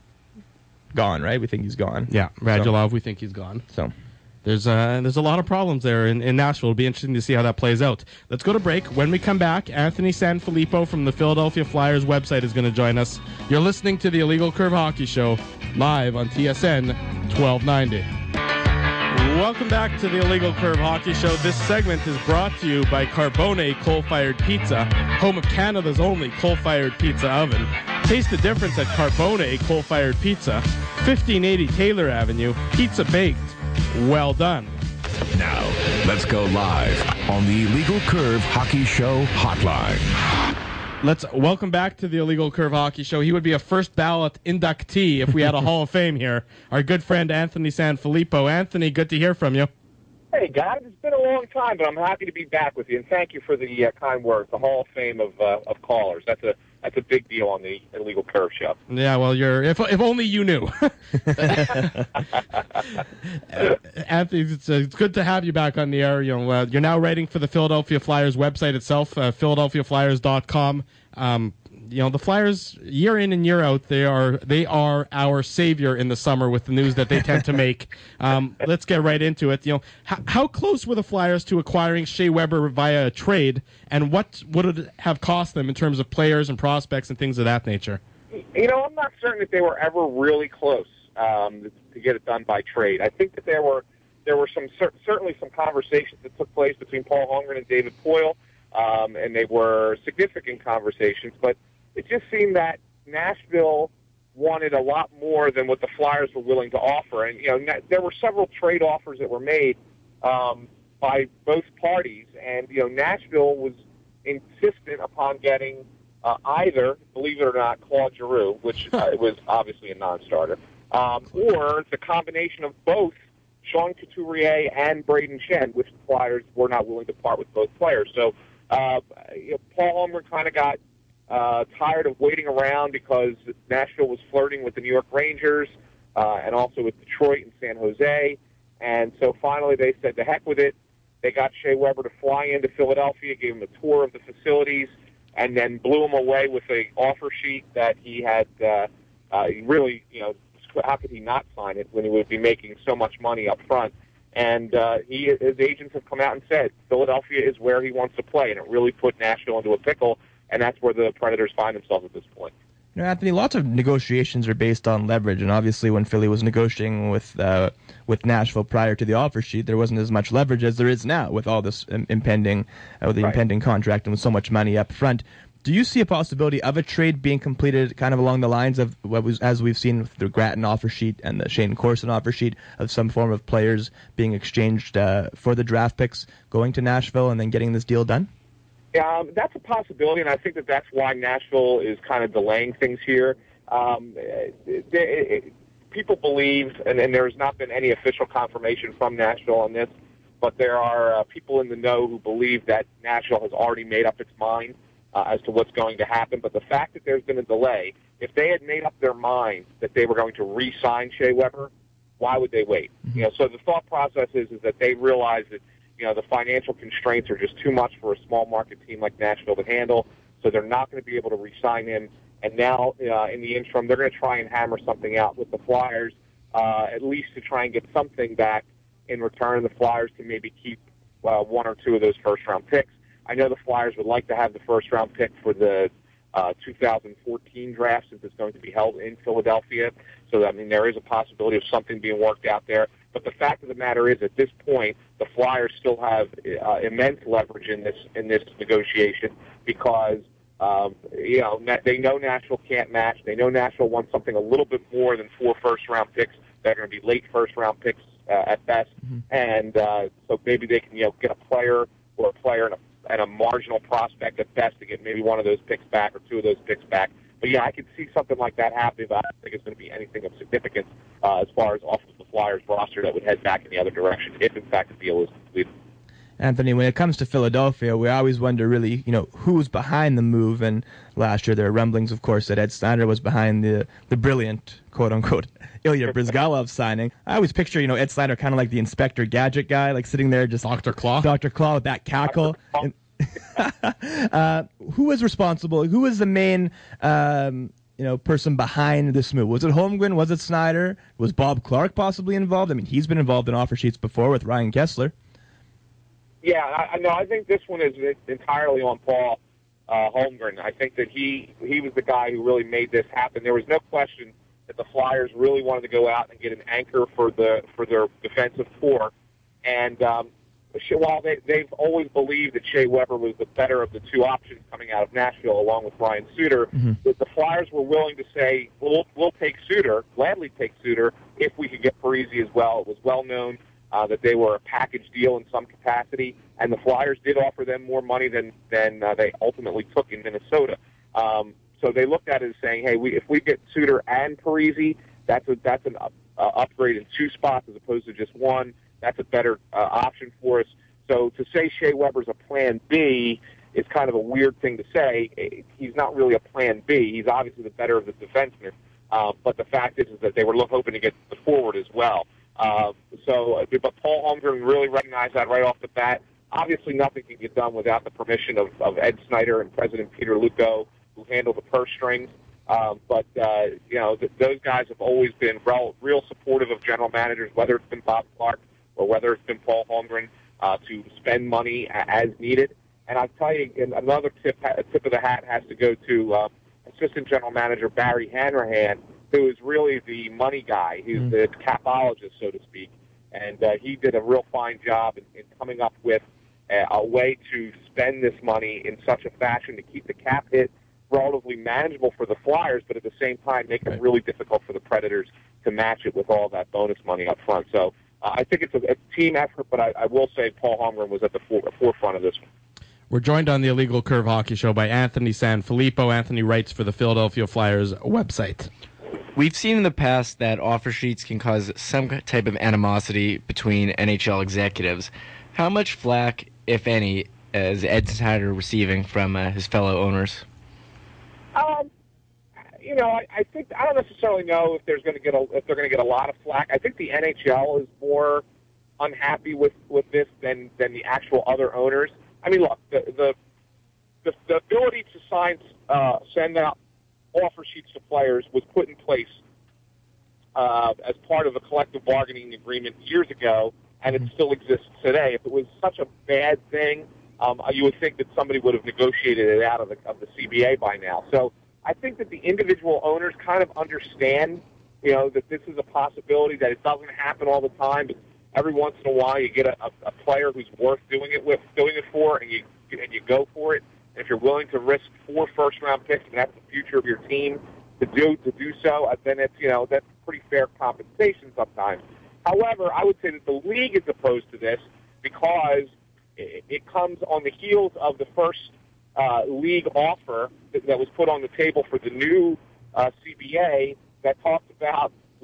gone, right? We think he's gone. Yeah, Radulov, we think he's gone. So. There's uh, there's a lot of problems there in, in Nashville. It'll be interesting to see how that plays out. Let's go to break. When we come back, Anthony Sanfilippo from the Philadelphia Flyers website is going to join us. You're listening to the Illegal Curve Hockey Show live on T S N twelve ninety. Welcome back to the Illegal Curve Hockey Show. This segment is brought to you by Carbone Coal-Fired Pizza, home of Canada's only coal-fired pizza oven. Taste the difference at Carbone Coal-Fired Pizza, fifteen eighty Taylor Avenue. Pizza baked. Well done. Now, let's go live on the Illegal Curve Hockey Show hotline. Let's welcome back to the Illegal Curve Hockey Show. He would be a first ballot inductee if we had a Hall of Fame here. Our good friend Anthony Sanfilippo. Anthony, good to hear from you. Hey, guys, it's been a long time, but I'm happy to be back with you, and thank you for the uh, kind words, the Hall of Fame of uh, of callers. That's a that's a big deal on the Illegal Curve Show. Yeah, well, you're if if only you knew. Anthony, it's, uh, it's good to have you back on the air. You know, uh, you're now writing for the Philadelphia Flyers website itself, uh, philadelphia flyers dot com. Um, you know, the Flyers, year in and year out, they are they are our savior in the summer with the news that they tend to make. Um, let's get right into it. You know, how, how close were the Flyers to acquiring Shea Weber via a trade, and what would it have cost them in terms of players and prospects and things of that nature? You know, I'm not certain that they were ever really close um, to get it done by trade. I think that there were there were some cer- certainly some conversations that took place between Paul Holmgren and David Poyle, um, and they were significant conversations, but it just seemed that Nashville wanted a lot more than what the Flyers were willing to offer. And, you know, na- there were several trade offers that were made um, by both parties. And, you know, Nashville was insistent upon getting uh, either, believe it or not, Claude Giroux, which uh, was obviously a non-starter, um, or the combination of both Sean Couturier and Braden Shen, which the Flyers were not willing to part with both players. So uh, you know, Paul Holmgren kind of got Uh, tired of waiting around because Nashville was flirting with the New York Rangers uh, and also with Detroit and San Jose. And so finally they said, to heck with it. They got Shea Weber to fly into Philadelphia, gave him a tour of the facilities, and then blew him away with a offer sheet that he had uh, uh, really, you know, how could he not sign it when he would be making so much money up front? And uh, he, his agents have come out and said Philadelphia is where he wants to play, and it really put Nashville into a pickle. And that's where the Predators find themselves at this point. You know, Anthony, lots of negotiations are based on leverage, and obviously when Philly was negotiating with uh, with Nashville prior to the offer sheet, there wasn't as much leverage as there is now with all this um, impending, uh, the Right. impending contract and with so much money up front. Do you see a possibility of a trade being completed kind of along the lines of what was, as we've seen with the Grattan offer sheet and the Shane Corson offer sheet, of some form of players being exchanged uh, for the draft picks, going to Nashville and then getting this deal done? Um, that's a possibility, and I think that that's why Nashville is kind of delaying things here. Um, it, it, people believe, and, and there has not been any official confirmation from Nashville on this, but there are uh, people in the know who believe that Nashville has already made up its mind uh, as to what's going to happen. But the fact that there's been a delay, if they had made up their mind that they were going to re-sign Shea Weber, why would they wait? Mm-hmm. You know, so the thought process is is that they realize that, you know, the financial constraints are just too much for a small market team like Nashville to handle, so they're not going to be able to re-sign him. And now, uh, in the interim, they're going to try and hammer something out with the Flyers, uh, at least to try and get something back in return. The Flyers can maybe keep uh, one or two of those first-round picks. I know the Flyers would like to have the first-round pick for the uh, two thousand fourteen draft, since it's going to be held in Philadelphia. So, I mean, there is a possibility of something being worked out there. But the fact of the matter is, at this point, the Flyers still have uh, immense leverage in this in this negotiation because, um, you know, they know Nashville can't match. They know Nashville wants something a little bit more than four first-round picks. They're going to be late first-round picks uh, at best. Mm-hmm. And uh, so maybe they can, you know, get a player or a player and a, and a marginal prospect at best to get maybe one of those picks back or two of those picks back. But, yeah, I could see something like that happening, but I don't think it's going to be anything of significance uh, as far as off of the Flyers roster that would head back in the other direction if, in fact, the deal is completed. Anthony, when it comes to Philadelphia, we always wonder really, you know, who's behind the move. And last year there were rumblings, of course, that Ed Snyder was behind the the brilliant, quote-unquote, Ilya Bryzgalov signing. I always picture, you know, Ed Snyder kind of like the Inspector Gadget guy, like sitting there just... Doctor Claw? Doctor Claw with that cackle. And, uh, who was responsible? Who was the main... Um, you know, person behind this move? Was it Holmgren? Was it Snyder? Was Bob Clark possibly involved? I mean, he's been involved in offer sheets before with Ryan Kessler. Yeah, I know. I think this one is entirely on Paul uh, Holmgren. I think that he he was the guy who really made this happen. There was no question that the Flyers really wanted to go out and get an anchor for the for their defensive core. And um, while they, they've always believed that Shea Weber was the better of the two options coming out of Nashville, along with Ryan Suter, mm-hmm. that the Flyers were willing to say, "We'll we'll take Suter, gladly take Suter, if we could get Parise as well." It was well known Uh, that they were a package deal in some capacity, and the Flyers did offer them more money than than uh, they ultimately took in Minnesota. Um, so they looked at it as saying, "Hey, we, if we get Suter and Parise, that's a, that's an uh, upgrade in two spots as opposed to just one. That's a better uh, option for us." So to say Shea Weber's a Plan B is kind of a weird thing to say. He's not really a Plan B. He's obviously the better of the defensemen, uh, but the fact is, is that they were hoping to get the forward as well. Uh, so, but Paul Holmgren really recognized that right off the bat. Obviously, nothing can get done without the permission of, of Ed Snyder and President Peter Luukko, who handle the purse strings. Um, but, uh, you know, th- those guys have always been real, real supportive of general managers, whether it's been Bob Clark or whether it's been Paul Holmgren, uh, to spend money a- as needed. And I'll tell you, another tip, a tip of the hat has to go to uh, Assistant General Manager Barry Hanrahan, who is really the money guy. He's mm-hmm. the capologist, so to speak. And uh, he did a real fine job in, in coming up with a, a way to spend this money in such a fashion to keep the cap hit relatively manageable for the Flyers, but at the same time make it really difficult for the Predators to match it with all that bonus money up front. So uh, I think it's a, a team effort, but I, I will say Paul Holmgren was at the for, forefront of this one. We're joined on the Illegal Curve Hockey Show by Anthony Sanfilippo. Anthony writes for the Philadelphia Flyers website. We've seen in the past that offer sheets can cause some type of animosity between N H L executives. How much flack, if any, is Ed Snyder receiving from uh, his fellow owners? Um, you know, I, I think I don't necessarily know if there's going to get a, if they're going to get a lot of flack. I think the N H L is more unhappy with, with this than than the actual other owners. I mean, look, the the the, the ability to sign uh, send out offer sheets to players was put in place uh, as part of a collective bargaining agreement years ago, and it still exists today. If it was such a bad thing, um, you would think that somebody would have negotiated it out of the, of the C B A by now. So I think that the individual owners kind of understand, you know, that this is a possibility, that it doesn't happen all the time, but every once in a while you get a, a, a player who's worth doing it with, doing it for, and you and you go for it. If you're willing to risk four first-round picks, and that's the future of your team, to do to do so, then it's, you know, that's pretty fair compensation sometimes. However, I would say that the league is opposed to this because it, it comes on the heels of the first uh, league offer that, that was put on the table for the new uh, C B A that talked about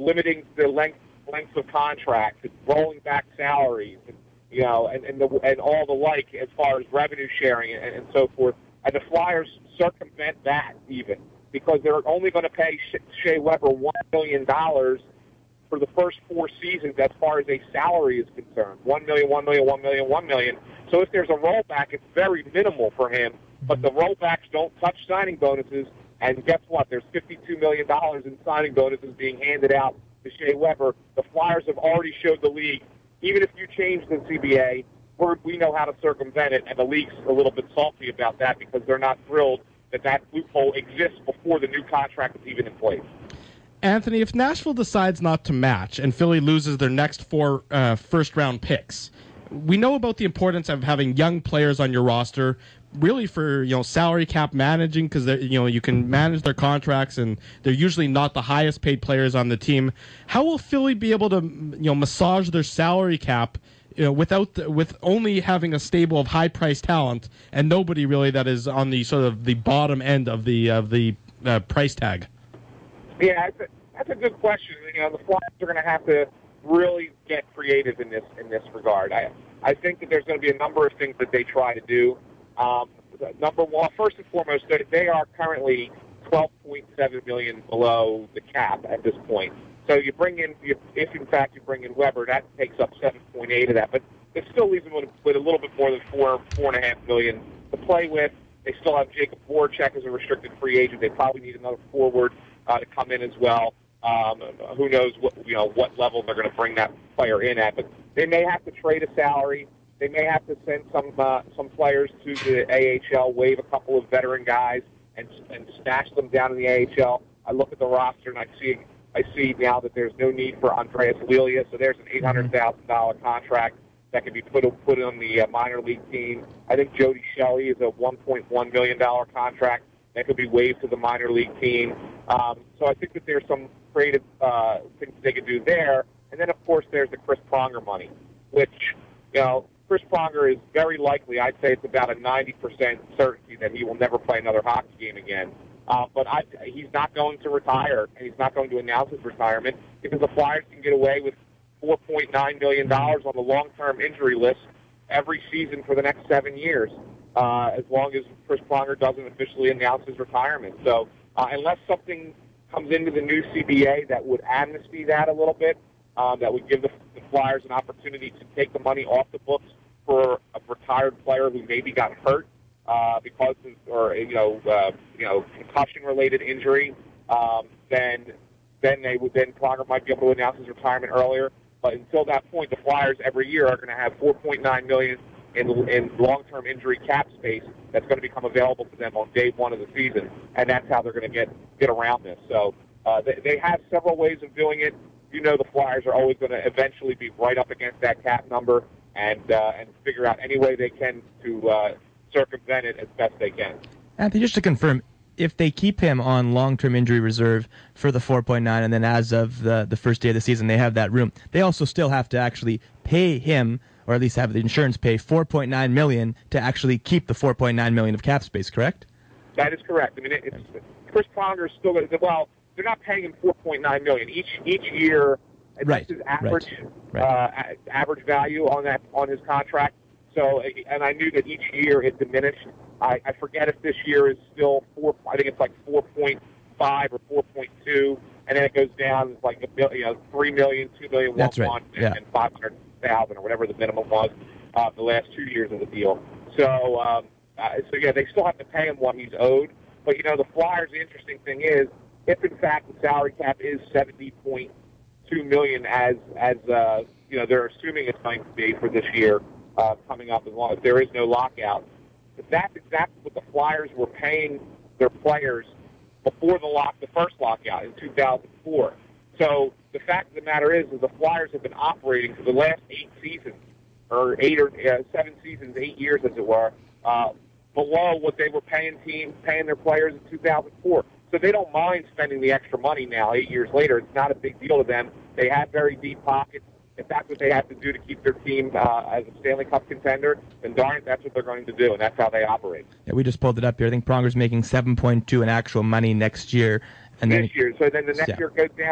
limiting the length lengths of contracts, and rolling back salaries, and, you know, and and, the, and all the like as far as revenue sharing and, and so forth. And the Flyers circumvent that even because they're only going to pay Shea Weber one million dollars for the first four seasons as far as a salary is concerned. One million, one million, one million, one million. So if there's a rollback, it's very minimal for him. But the rollbacks don't touch signing bonuses. And guess what? There's fifty-two million dollars in signing bonuses being handed out to Shea Weber. The Flyers have already showed the league, even if you change the C B A, we're, we know how to circumvent it, and the league's a little bit salty about that because they're not thrilled that that loophole exists before the new contract is even in place. Anthony, if Nashville decides not to match and Philly loses their next four uh, first-round picks, we know about the importance of having young players on your roster, really for you know salary cap managing because you know you can manage their contracts and they're usually not the highest-paid players on the team. How will Philly be able to you know massage their salary cap you know, without the, with only having a stable of high-priced talent and nobody really that is on the sort of the bottom end of the of the uh, price tag? Yeah, that's a, that's a good question. You know, the Flyers are going to have to really get creative in this in this regard. I I think that there's going to be a number of things that they try to do. Um, number one, first and foremost, they, they are currently twelve point seven million dollars below the cap at this point. So you bring in, you, if in fact you bring in Weber, that takes up seven point eight of that, but it still leaves them with, with a little bit more than four, four and a half million to play with. They still have Jacob Voracek as a restricted free agent. They probably need another forward uh, to come in as well. Um, who knows what you know what level they're going to bring that player in at? But they may have to trade a salary. They may have to send some uh, some players to the A H L, waive a couple of veteran guys, and and stash them down in the A H L. I look at the roster and I see I see now that there's no need for Andreas Lilia, so there's an eight hundred thousand dollar contract that can be put put on the uh, minor league team. I think Jody Shelley is a one point one million dollar contract that could be waived to the minor league team. Um, so I think that there's some creative uh, things they could do there. And then, of course, there's the Chris Pronger money, which, you know, Chris Pronger is very likely, I'd say it's about a ninety percent certainty that he will never play another hockey game again. Uh, but I, he's not going to retire, and he's not going to announce his retirement because the Flyers can get away with four point nine million dollars on the long-term injury list every season for the next seven years, uh, as long as Chris Pronger doesn't officially announce his retirement. So uh, unless something comes into the new C B A that would amnesty that a little bit, um, that would give the, the Flyers an opportunity to take the money off the books for a retired player who maybe got hurt uh, because of, or you know, uh, you know, concussion-related injury, um, then then they would then Pronger might be able to announce his retirement earlier. But until that point, the Flyers every year are going to have four point nine million dollars in, in long-term injury cap space that's going to become available to them on day one of the season, and that's how they're going to get get around this. So uh, they, they have several ways of doing it. You know, the Flyers are always going to eventually be right up against that cap number and uh, and figure out any way they can to uh, circumvent it as best they can. Anthony, just to confirm, if they keep him on long-term injury reserve for the four point nine, and then as of the, the first day of the season they have that room, they also still have to actually pay him, or at least have the insurance pay four point nine million dollars to actually keep the four point nine million dollars of cap space, correct? That is correct. I mean, it's, Chris Pronger is still going to, well, they're not paying him four point nine million dollars each each year. And right. That's his average right. Right. Uh, average value on that on his contract. So, and I knew that each year it diminished. I, I forget if this year is still four. I think it's like four point five or four point two, and then it goes down it's like a you know three million, two million, That's one right. one, yeah. and five hundred thousand or whatever the minimum was uh, the last two years of the deal. So, um, uh, so yeah, they still have to pay him what he's owed. But you know, the Flyers. The interesting thing is, if in fact the salary cap is seventy point two million, as as uh, you know, they're assuming it's going to be for this year uh, coming up, as long as there is no lockout. But that's exactly what the Flyers were paying their players before the lock, the first lockout in two thousand four. So the fact of the matter is, is the Flyers have been operating for the last eight seasons, or eight or uh, seven seasons, eight years as it were, uh, below what they were paying teams, paying their players in two thousand four. So they don't mind spending the extra money now, eight years later. It's not a big deal to them. They have very deep pockets. If that's what they have to do to keep their team uh, as a Stanley Cup contender, then darn it, that's what they're going to do, and that's how they operate. Yeah, we just pulled it up here. I think Pronger's making seven point two in actual money next year. And this then, year. So then the next yeah. year goes down?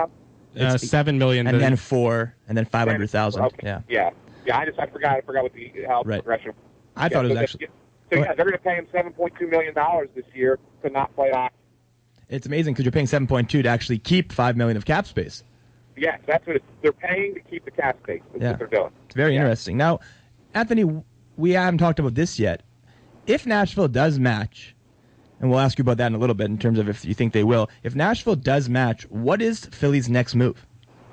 Uh, It's- seven million. and to- then four, and then five hundred thousand. Okay. Yeah. Yeah. Yeah. I just I forgot. I forgot what the how the Right. progression. I thought yeah, it was so actually. they- So yeah, they're going to pay him seven point two million dollars this year to not play hockey. It's amazing because you're paying seven point two to actually keep five million of cap space. Yes, that's what it's, they're paying to keep the cap space. That's Yeah. what they're doing. It's very Yeah. interesting. Now, Anthony, we haven't talked about this yet. If Nashville does match, and we'll ask you about that in a little bit in terms of if you think they will. If Nashville does match, what is Philly's next move?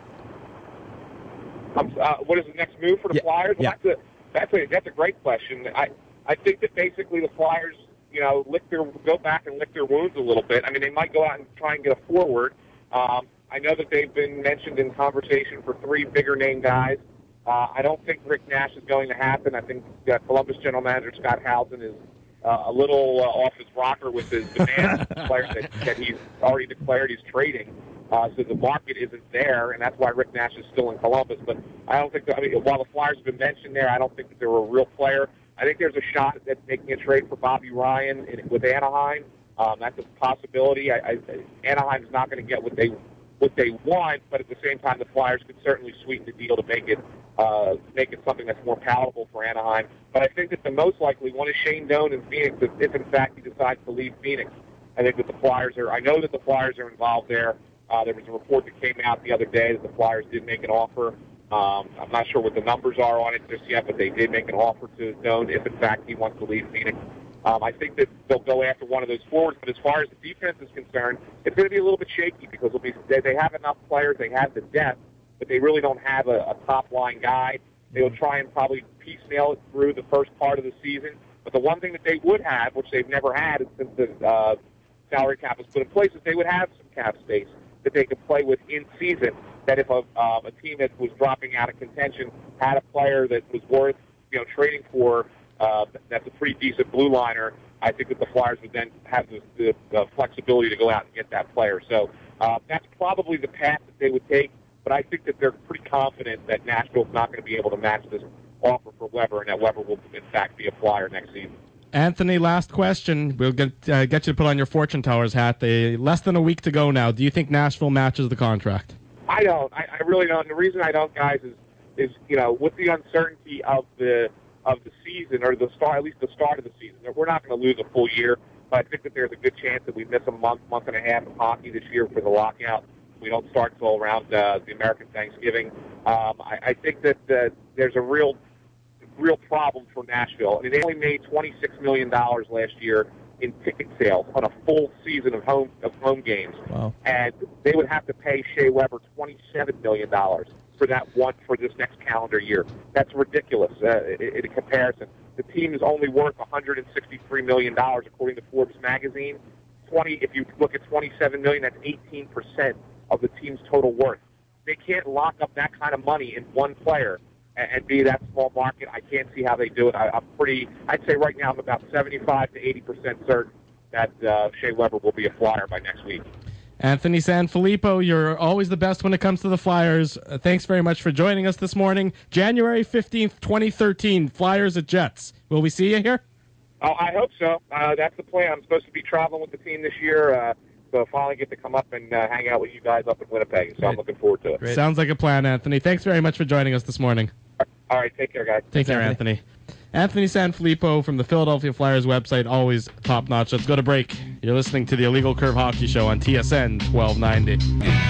Um, uh, what is the next move for the Yeah, Flyers? Well, yeah. that's a that's a that's a great question. I I think that basically the Flyers, you know, lick their go back and lick their wounds a little bit. I mean, they might go out and try and get a forward. Um, I know that they've been mentioned in conversation for three bigger name guys. Uh, I don't think Rick Nash is going to happen. I think uh, Columbus general manager Scott Housen is uh, a little uh, off his rocker with his demands for players that, that he's already declared he's trading. Uh, so the market isn't there, and that's why Rick Nash is still in Columbus. But I don't think that, I mean, while the Flyers have been mentioned there, I don't think that they're a real player. I think there's a shot at making a trade for Bobby Ryan in, with Anaheim. Um, that's a possibility. I, I, Anaheim's not going to get what they what they want, but at the same time, the Flyers could certainly sweeten the deal to make it uh, make it something that's more palatable for Anaheim. But I think that the most likely one is Shane Doan in Phoenix, if, if in fact he decides to leave Phoenix. I think that the Flyers are. I know that the Flyers are involved there. Uh, there was a report that came out the other day that the Flyers did make an offer. Um, I'm not sure what the numbers are on it just yet, but they did make an offer to Doan if, in fact, he wants to leave Phoenix. Um, I think that they'll go after one of those forwards, but as far as the defense is concerned, it's going to be a little bit shaky because it'll be, they, they have enough players, they have the depth, but they really don't have a, a top-line guy. They will try and probably piecemeal it through the first part of the season. But the one thing that they would have, which they've never had since the uh, salary cap was put in place, is they would have some cap space that they could play with in season. That if a, um, a team that was dropping out of contention had a player that was worth, you know, trading for, uh, that's a pretty decent blue liner, I think that the Flyers would then have the, the, the flexibility to go out and get that player. So uh, that's probably the path that they would take. But I think that they're pretty confident that Nashville's not going to be able to match this offer for Weber, and that Weber will in fact be a Flyer next season. Anthony, last question. We'll get uh, get you to put on your fortune tellers hat. They, less than a week to go now. Do you think Nashville matches the contract? I don't. I, I really don't. And the reason I don't, guys, is is you know with the uncertainty of the of the season or the start, at least the start of the season, we're not going to lose a full year. But I think that there's a good chance that we miss a month, month and a half of hockey this year for the lockout. We don't start until around uh, the American Thanksgiving. Um, I, I think that uh, there's a real real problem for Nashville. I mean, they only made twenty-six million dollars last year in ticket sales on a full season of home of home games. Wow. And they would have to pay Shea Weber twenty-seven million dollars for that one for this next calendar year. That's ridiculous uh, in, in comparison. The team is only worth one hundred sixty-three million dollars according to Forbes magazine. twenty if you look at twenty-seven million dollars, that's eighteen percent of the team's total worth. They can't lock up that kind of money in one player and, and be that small market. I can't see how they do it. I, I'm pretty, I'd say right now I'm about seventy-five to eighty percent certain that uh, Shea Weber will be a Flyer by next week. Anthony Sanfilippo, you're always the best when it comes to the Flyers. Uh, thanks very much for joining us this morning. January fifteenth, twenty thirteen, Flyers at Jets. Will we see you here? Oh, I hope so. Uh, that's the plan. I'm supposed to be traveling with the team this year, uh, so I finally get to come up and uh, hang out with you guys up in Winnipeg. So Great. I'm looking forward to it. Great. Sounds like a plan, Anthony. Thanks very much for joining us this morning. All right, take care, guys. Take care, Anthony. Anthony Sanfilippo from the Philadelphia Flyers website, always top notch. Let's go to break. You're listening to the Illegal Curve Hockey Show on T S N twelve ninety.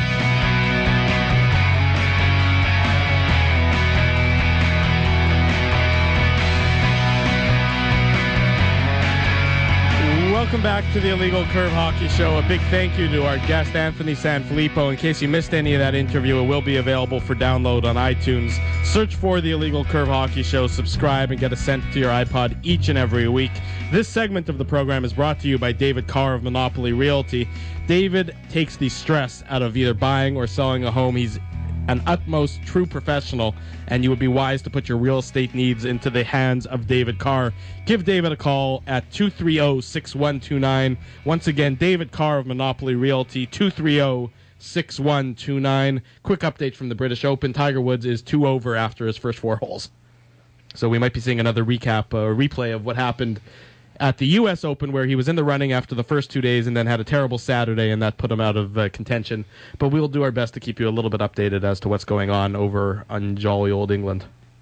Welcome back to the Illegal Curve Hockey Show. A big thank you to our guest, Anthony Sanfilippo. In case you missed any of that interview, it will be available for download on iTunes. Search for the Illegal Curve Hockey Show, subscribe, and get it sent to your iPod each and every week. This segment of the program is brought to you by David Carr of Monopoly Realty. David takes the stress out of either buying or selling a home. He's an utmost true professional, and you would be wise to put your real estate needs into the hands of David Carr. Give David a call at two three zero, six one two nine. Once again, David Carr of Monopoly Realty, two three zero, six one two nine. Quick update from the British Open. Tiger Woods is two over after his first four holes. So we might be seeing another recap, uh, replay of what happened at the U S Open, where he was in the running after the first two days and then had a terrible Saturday, and that put him out of uh, contention. But we'll do our best to keep you a little bit updated as to what's going on over on jolly old England.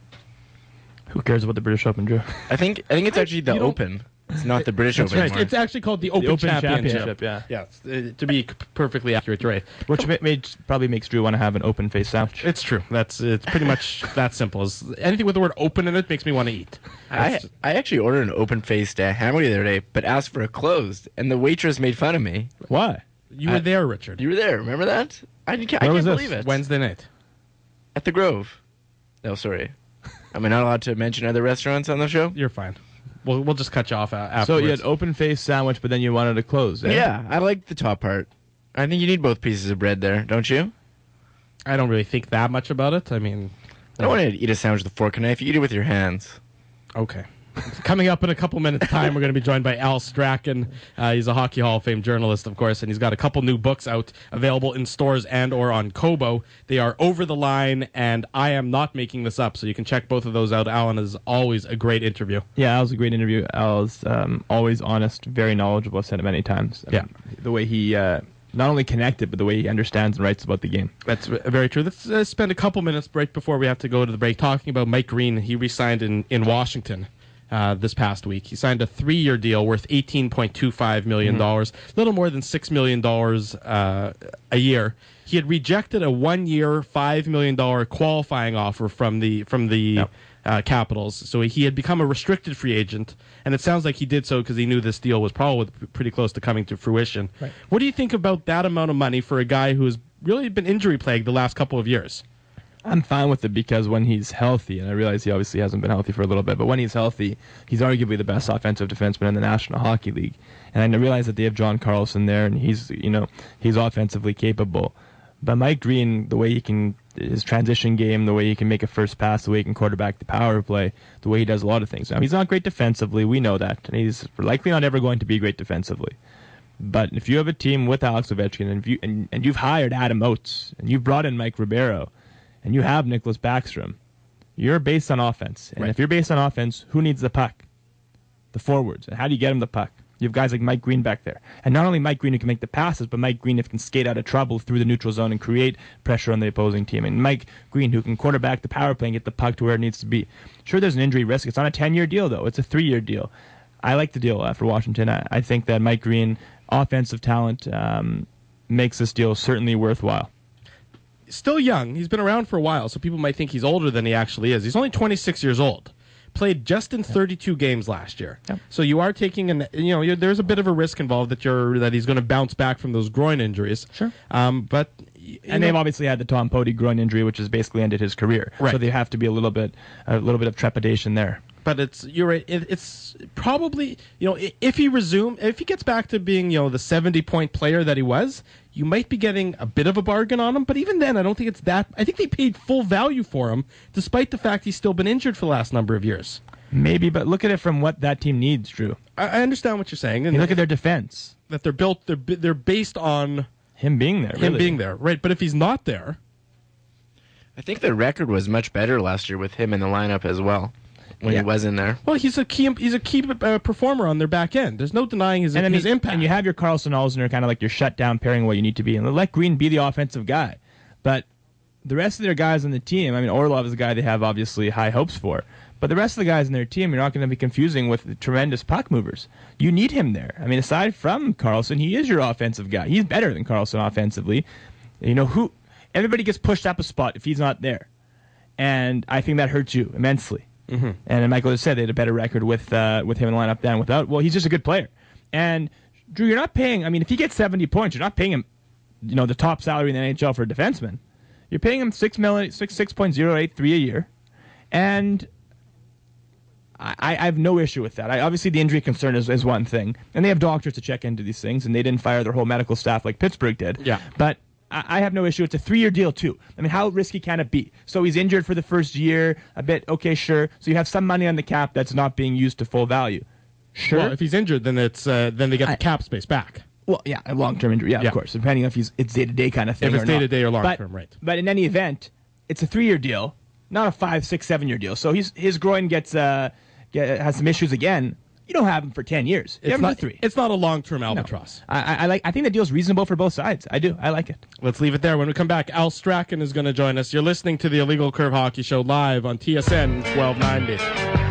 Who cares about the British Open, Drew? I think I think it's actually the You don't- Open. It's not the British That's Open right. anymore. It's actually called the Open, Open Championship. Championship, yeah. Yes, uh, to be c- perfectly accurate, right. Which ma- made, probably makes Drew want to have an open face sandwich. It's true. That's it's pretty much that simple. As anything with the word "open" in it makes me want to eat. I That's- I actually ordered an open-faced uh, hamburger the other day, but asked for a closed, and the waitress made fun of me. Why? you were I- there, Richard. You were there, remember that? I, can't- I Where can't was this? believe it. Wednesday night. At the Grove. No, sorry. Am I not allowed to mention other restaurants on the show? You're fine. We'll we'll just cut you off uh, So afterwards. you had open face sandwich, but then you wanted it closed. Eh? Yeah, I like the top part. I think you need both pieces of bread there, don't you? I don't really think that much about it. I mean, I don't want to eat a sandwich with a fork and knife. You eat it with your hands. okay. Coming up in a couple minutes' time, we're going to be joined by Al Strachan. Uh, he's a Hockey Hall of Fame journalist, of course, and he's got a couple new books out, available in stores and or on Kobo. They are Over the Line and I Am Not Making This Up, so you can check both of those out. Alan is always a great interview. Yeah, Al was a great interview. Al is um, always honest, very knowledgeable. I've said it many times. I Yeah. mean, the way he uh, not only connected, but the way he understands and writes about the game. That's v- very true. Let's uh, spend a couple minutes right before we have to go to the break talking about Mike Green. He re-signed in, in Washington. Uh, this past week, he signed a three-year deal worth eighteen point two five million dollars, a little more than six million dollars uh, a year. He had rejected a one-year, five million dollars qualifying offer from the from the Yep. uh, Capitals. So he had become a restricted free agent, and it sounds like he did so because he knew this deal was probably p- pretty close to coming to fruition. Right. What do you think about that amount of money for a guy who has really been injury-plagued the last couple of years? I'm fine with it because when he's healthy, and I realize he obviously hasn't been healthy for a little bit, but when he's healthy, he's arguably the best offensive defenseman in the National Hockey League. And I realize that they have John Carlson there, and he's, you know, he's offensively capable. But Mike Green, the way he can, his transition game, the way he can make a first pass, the way he can quarterback the power play, the way he does a lot of things. Now, he's not great defensively, we know that, and he's likely not ever going to be great defensively. But if you have a team with Alex Ovechkin, and, if you, and, and you've hired Adam Oates, and you've brought in Mike Ribeiro, and you have Nicholas Backstrom, you're based on offense. And Right. if you're based on offense, who needs the puck? The forwards. And how do you get him the puck? You have guys like Mike Green back there. And not only Mike Green who can make the passes, but Mike Green who can skate out of trouble through the neutral zone and create pressure on the opposing team. And Mike Green who can quarterback the power play and get the puck to where it needs to be. Sure, there's an injury risk. It's not a ten-year deal, though. It's a three-year deal. I like the deal uh, for Washington. I, I think that Mike Green, offensive talent, um, makes this deal certainly worthwhile. Still young. He's been around for a while, so people might think he's older than he actually is. He's only twenty-six years old. Played just in thirty-two games last year. Yep. So you are taking an, you know, you're, there's a bit of a risk involved that you're that he's going to bounce back from those groin injuries. Sure. Um, but y- And you they've know, obviously had the Tom Pody groin injury, which has basically ended his career. Right. So they have to be a little bit, a little bit of trepidation there. but it's you're right. It, it's probably, you know, i- if he resume, if he gets back to being, you know, the seventy point player that he was, you might be getting a bit of a bargain on him. But even then, I don't think it's that. I think they paid full value for him, despite the fact he's still been injured for the last number of years. Maybe, but look at it from what that team needs, Drew. I, I understand what you're saying, and You look at their defense. that they're built. They're bi- they're based on Him being there, him really. being there, right? But if he's not there, I think the record was much better last year with him in the lineup as well when Yeah. he was in there. well, he's a key. He's a key uh, performer on their back end. There's no denying his, And, I mean, his impact. and you have your Carlson Alzner kind of like your shutdown pairing what you need to be. And let Green be the offensive guy. But the rest of their guys on the team, I mean, Orlov is a guy they have obviously high hopes for. But the rest of the guys in their team, you're not going to be confusing with the tremendous puck movers. You need him there. I mean, aside from Carlson, he is your offensive guy. He's better than Carlson offensively. You know, who? Everybody gets pushed up a spot if he's not there. And I think that hurts you immensely. Mm-hmm. And Michael just said they had a better record with uh, with him in the lineup than without. Well, he's just a good player. And Drew, you're not paying. I mean, if he gets seventy points, you're not paying him, you know, the top salary in the N H L for a defenseman. You're paying him six million, six six point zero eight three a year, and I, I have no issue with that. I, obviously, the injury concern is, is one thing, and they have doctors to check into these things, and they didn't fire their whole medical staff like Pittsburgh did. Yeah. But I, I have no issue. It's a three-year deal, too. I mean, how risky can it be? So he's injured for the first year, a bit, okay, sure. So you have some money on the cap that's not being used to full value. Sure. well, if he's injured, then it's uh, then they get I- the cap space back. Well, yeah, a long-term injury, yeah, Yeah. of course, depending if he's it's day-to-day kind of thing. If it's or not. day-to-day or But- long-term, right. But in any event, it's a three-year deal, not a five, six, seven-year deal. So he's his groin gets uh get, has some issues again. You don't have him for ten years. You It's have him not for three. It's not a long-term No. albatross. I, I, I like. I think the deal's reasonable for both sides. I do. I like it. Let's leave it there. When we come back, Al Strachan is going to join us. You're listening to the Illegal Curve Hockey Show live on T S N twelve ninety.